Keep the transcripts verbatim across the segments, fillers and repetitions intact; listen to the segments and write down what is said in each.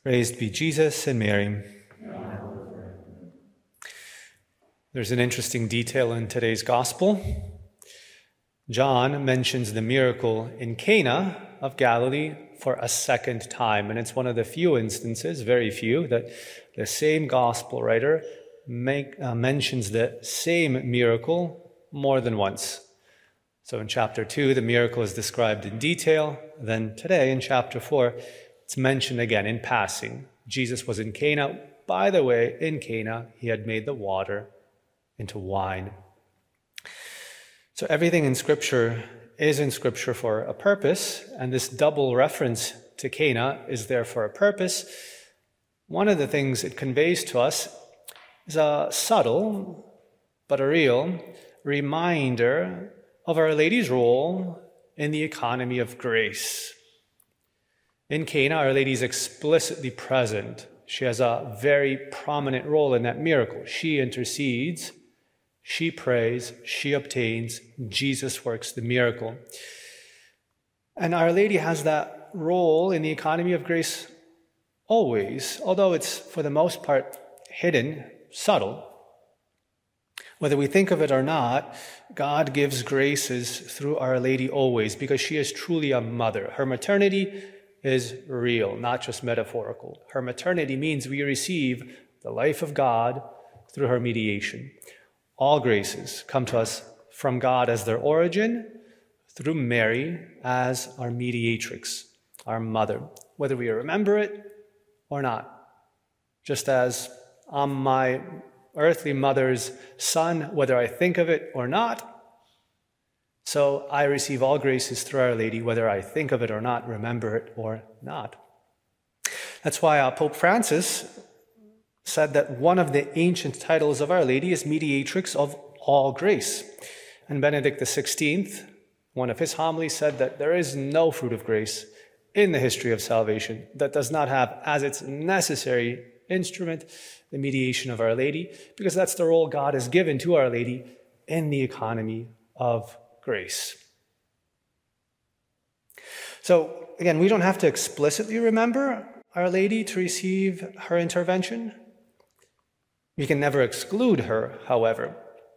Praised be Jesus and Mary. There's an interesting detail in today's gospel. John mentions the miracle in Cana of Galilee for a second time, and it's one of the few instances, very few, that the same gospel writer make, uh, mentions the same miracle more than once. So in chapter two, the miracle is described in detail. Then today, in chapter four, it's mentioned again in passing. Jesus was in Cana. By the way, in Cana, he had made the water into wine. So everything in Scripture is in Scripture for a purpose, and this double reference to Cana is there for a purpose. One of the things it conveys to us is a subtle but a real reminder of Our Lady's role in the economy of grace. In Cana, Our Lady is explicitly present. She has a very prominent role in that miracle. She intercedes, she prays, she obtains, Jesus works the miracle. And Our Lady has that role in the economy of grace always, although it's for the most part hidden, subtle. Whether we think of it or not, God gives graces through Our Lady always because she is truly a mother. Her maternity is real, not just metaphorical. Her maternity means we receive the life of God through her mediation. All graces come to us from God as their origin, through Mary as our mediatrix, our mother, whether we remember it or not. Just as I'm my earthly mother's son, whether I think of it or not, so I receive all graces through Our Lady, whether I think of it or not, remember it or not. That's why uh, Pope Francis said that one of the ancient titles of Our Lady is mediatrix of all grace. And Benedict the sixteenth, one of his homilies, said that there is no fruit of grace in the history of salvation that does not have as its necessary instrument the mediation of Our Lady, because that's the role God has given to Our Lady in the economy of grace. So again, we don't have to explicitly remember Our Lady to receive her intervention. We can never exclude her, however.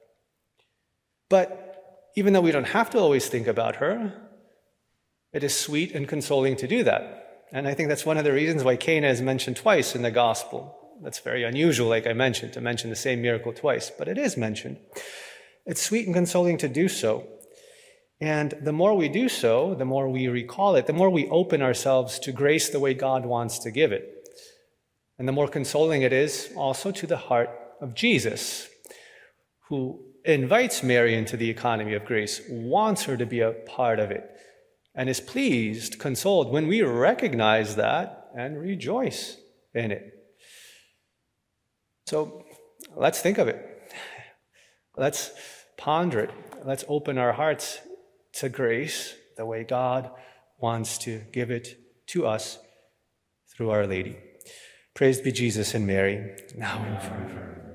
But even though we don't have to always think about her, it is sweet and consoling to do that. And I think that's one of the reasons why Cana is mentioned twice in the gospel. That's very unusual, like I mentioned, to mention the same miracle twice, but it is mentioned. It's sweet and consoling to do so. And the more we do so, the more we recall it, the more we open ourselves to grace the way God wants to give it. And the more consoling it is also to the heart of Jesus, who invites Mary into the economy of grace, wants her to be a part of it, and is pleased, consoled when we recognize that and rejoice in it. So let's think of it. Let's ponder it. Let's open our hearts to grace the way God wants to give it to us through Our Lady. Praised be Jesus and Mary, now and forever.